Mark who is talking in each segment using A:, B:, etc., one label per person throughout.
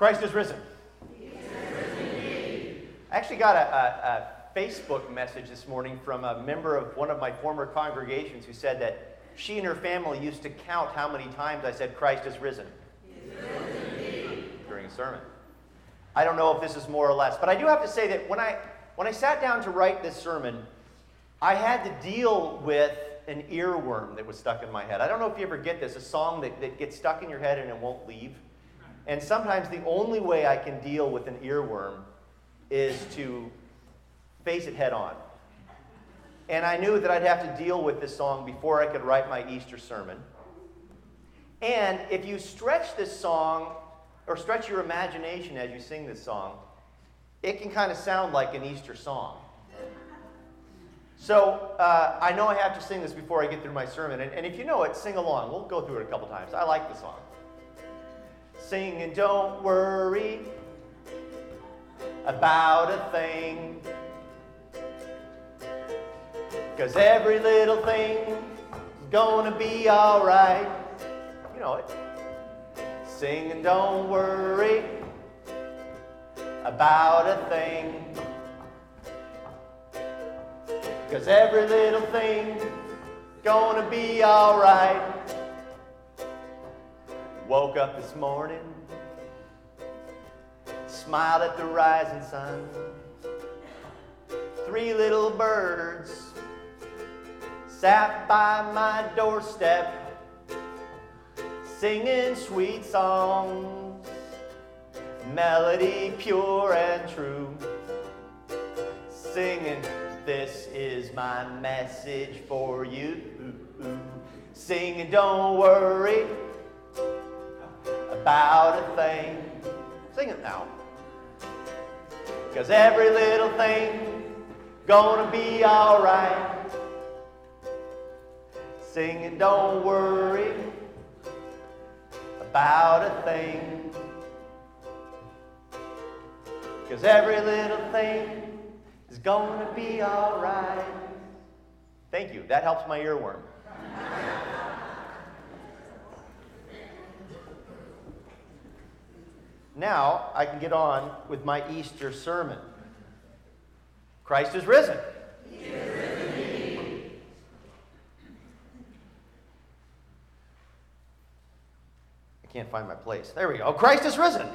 A: Christ is risen. I actually got a Facebook message this morning from a member of one of my former congregations who said that she and her family used to count how many times I said Christ is risen during a sermon. I don't know if this is more or less, but I do have to say that when I sat down to write this sermon, I had to deal with an earworm that was stuck in my head. I don't know if you ever get this, a song that gets stuck in your head and it won't leave. And sometimes the only way I can deal with an earworm is to face it head on. And I knew that I'd have to deal with this song before I could write my Easter sermon. And if you stretch this song, or stretch your imagination as you sing this song, it can kind of sound like an Easter song. So I know I have to sing this before I get through my sermon. And if you know it, sing along. We'll go through it a couple times. I like the song. Sing and don't worry about a thing, 'cause every little thing's gonna be alright. You know it. Sing and don't worry about a thing, 'cause every little thing's gonna be alright. Woke up this morning, smiled at the rising sun. 3 little birds sat by my doorstep, singing sweet songs, melody pure and true. Singing, this is my message for you. Singing, don't worry about a thing. Sing it now. 'Cause every little thing gonna be alright. Singing, don't worry about a thing, 'cause every little thing is gonna be alright. Thank you. That helps my earworm. Now I can get on with my Easter sermon. Christ is risen.
B: He is risen indeed.
A: I can't find my place. There we go. Christ is risen.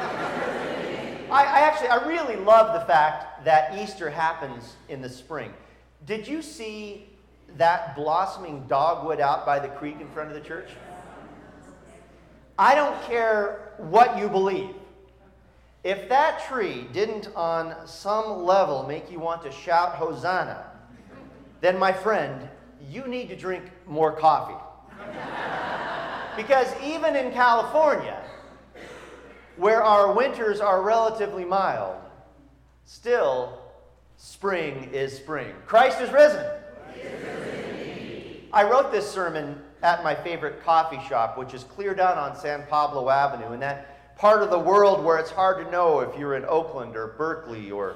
A: I really love the fact that Easter happens in the spring. Did you see that blossoming dogwood out by the creek in front of the church? I don't care what you believe. If that tree didn't on some level make you want to shout Hosanna, then my friend, you need to drink more coffee. Because even in California, where our winters are relatively mild, still spring is spring. Christ is risen.
B: He is risen indeed.
A: I wrote this sermon at my favorite coffee shop, which is clear down on San Pablo Avenue, in that part of the world where it's hard to know if you're in Oakland or Berkeley or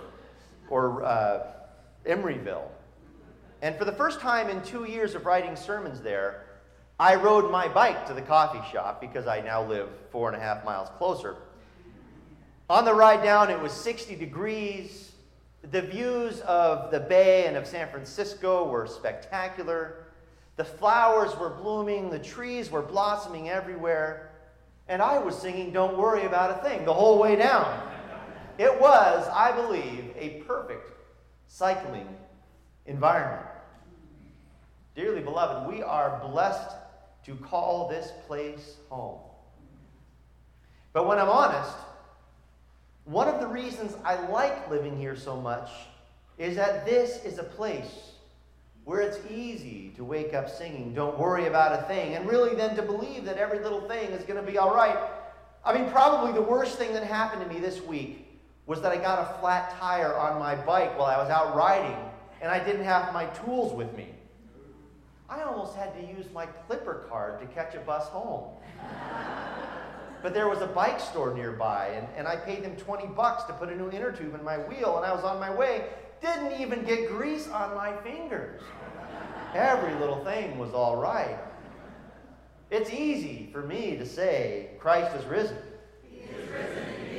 A: Emeryville. And for the first time in 2 years of writing sermons there, I rode my bike to the coffee shop because I now live 4.5 miles closer. On the ride down, it was 60 degrees. The views of the Bay and of San Francisco were spectacular. The flowers were blooming, the trees were blossoming everywhere, and I was singing Don't Worry About a Thing the whole way down. It was, I believe, a perfect cycling environment. Dearly beloved, we are blessed to call this place home. But when I'm honest, one of the reasons I like living here so much is that this is a place where it's easy to wake up singing, don't worry about a thing, and really then to believe that every little thing is going to be all right. I mean, probably the worst thing that happened to me this week was that I got a flat tire on my bike while I was out riding, and I didn't have my tools with me. I almost had to use my Clipper card to catch a bus home. But there was a bike store nearby, and I paid them $20 to put a new inner tube in my wheel, and I was on my way. Didn't even get grease on my fingers. Every little thing was all right. It's easy for me to say, Christ is risen.
B: He is risen indeed.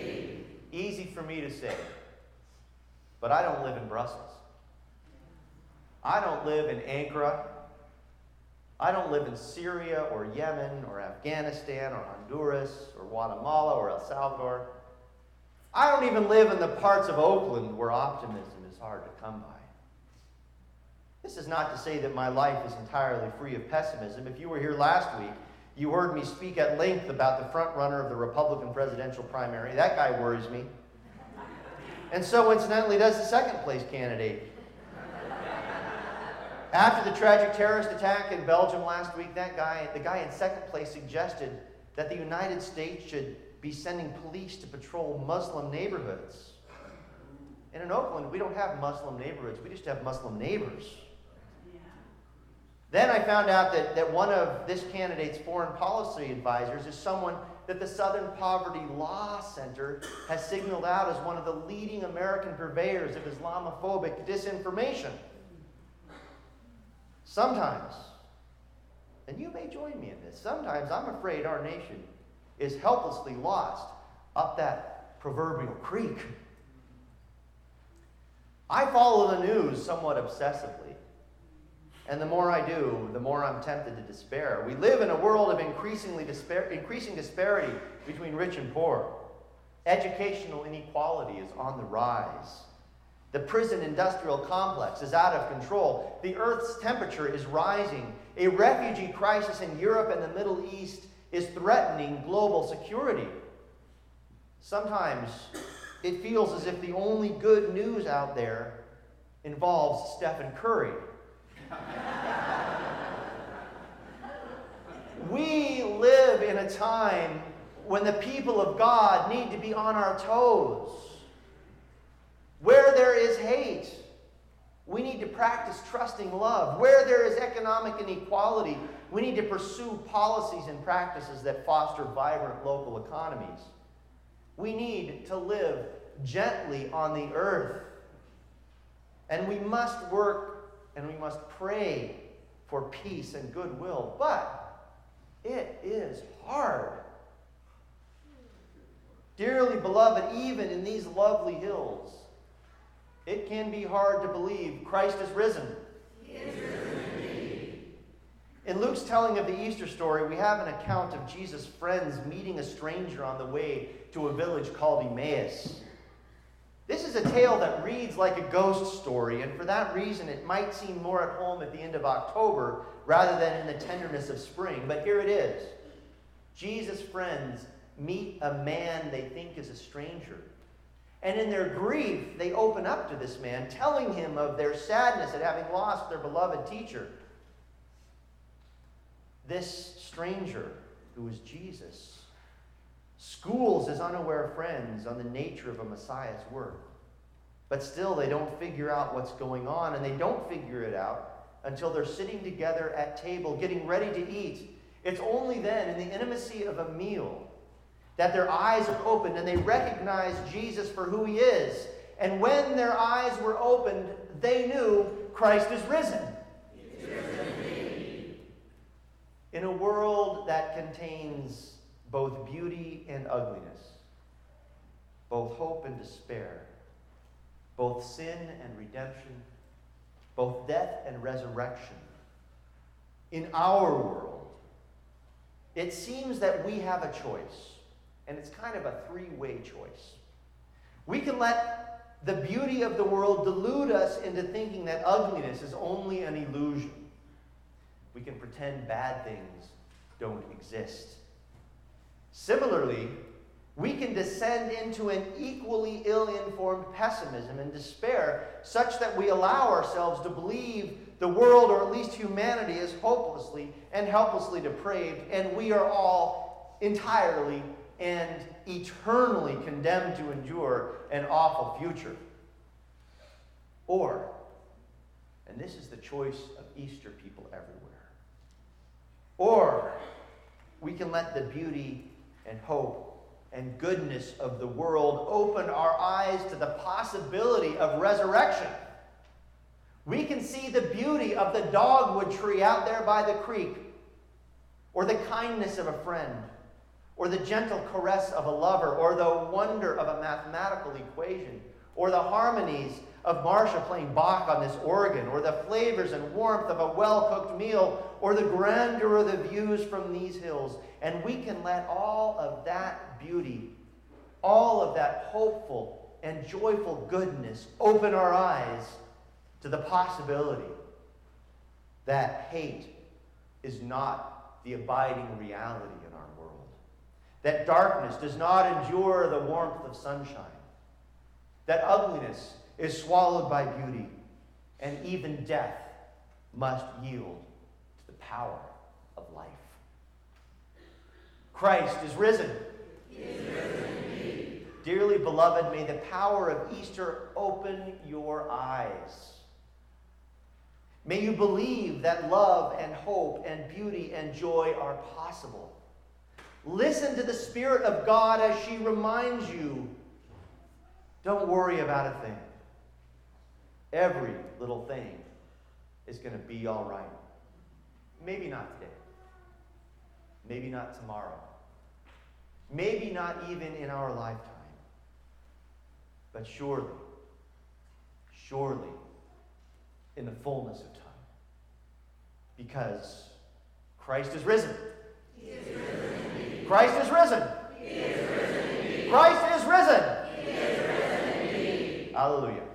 A: for me to say, but I don't live in Brussels. I don't live in Ankara. I don't live in Syria or Yemen or Afghanistan or Honduras or Guatemala or El Salvador. I don't even live in the parts of Oakland where optimism is hard to come by. This is not to say that my life is entirely free of pessimism. If you were here last week, you heard me speak at length about the front runner of the Republican presidential primary. That guy worries me. And so, incidentally, does the second place candidate. After the tragic terrorist attack in Belgium last week, the guy in second place suggested that the United States should be sending police to patrol Muslim neighborhoods. And in Oakland, we don't have Muslim neighborhoods. We just have Muslim neighbors. Yeah. Then I found out that one of this candidate's foreign policy advisors is someone that the Southern Poverty Law Center has signaled out as one of the leading American purveyors of Islamophobic disinformation. Sometimes, and you may join me in this, sometimes I'm afraid our nation is helplessly lost up that proverbial creek. I follow the news somewhat obsessively, and the more I do, the more I'm tempted to despair. We live in a world of increasing disparity between rich and poor. Educational inequality is on the rise. The prison industrial complex is out of control. The Earth's temperature is rising. A refugee crisis in Europe and the Middle East is threatening global security. Sometimes it feels as if the only good news out there involves Stephen Curry. We live in a time when the people of God need to be on our toes. Where there is hate, we need to practice trusting love. Where there is economic inequality, we need to pursue policies and practices that foster vibrant local economies. We need to live gently on the earth. And we must work and we must pray for peace and goodwill. But it is hard. Dearly beloved, even in these lovely hills, it can be hard to believe Christ is risen.
B: He is risen indeed.
A: In Luke's telling of the Easter story, we have an account of Jesus' friends meeting a stranger on the way to a village called Emmaus. This is a tale that reads like a ghost story, and for that reason it might seem more at home at the end of October rather than in the tenderness of spring. But here it is. Jesus' friends meet a man they think is a stranger. And in their grief, they open up to this man, telling him of their sadness at having lost their beloved teacher. This stranger, who is Jesus, schools his unaware friends on the nature of a Messiah's work. But still, they don't figure out what's going on, and they don't figure it out until they're sitting together at table, getting ready to eat. It's only then, in the intimacy of a meal, that their eyes are opened and they recognize Jesus for who he is. And when their eyes were opened, they knew Christ is risen.
B: He is risen indeed.
A: In a world that contains both beauty and ugliness, both hope and despair, both sin and redemption, both death and resurrection, in our world, it seems that we have a choice. And it's kind of a three-way choice. We can let the beauty of the world delude us into thinking that ugliness is only an illusion. We can pretend bad things don't exist. Similarly, we can descend into an equally ill-informed pessimism and despair such that we allow ourselves to believe the world, or at least humanity, is hopelessly and helplessly depraved, and we are all entirely and eternally condemned to endure an awful future. Or, and this is the choice of Easter people everywhere, or we can let the beauty and hope and goodness of the world open our eyes to the possibility of resurrection. We can see the beauty of the dogwood tree out there by the creek, or the kindness of a friend, or the gentle caress of a lover, or the wonder of a mathematical equation, or the harmonies of Marcia playing Bach on this organ, or the flavors and warmth of a well-cooked meal, or the grandeur of the views from these hills. And we can let all of that beauty, all of that hopeful and joyful goodness open our eyes to the possibility that hate is not the abiding reality in our world. That darkness does not endure the warmth of sunshine. That ugliness is swallowed by beauty. And even death must yield to the power of life. Christ is risen.
B: He is risen indeed.
A: Dearly beloved, may the power of Easter open your eyes. May you believe that love and hope and beauty and joy are possible. Listen to the Spirit of God as she reminds you, don't worry about a thing. Every little thing is going to be all right. Maybe not today. Maybe not tomorrow. Maybe not even in our lifetime. But surely, in the fullness of time. Because Christ is risen.
B: He is risen indeed.
A: Christ is risen.
B: He is risen indeed.
A: Christ is risen.
B: He is risen indeed.
A: Hallelujah.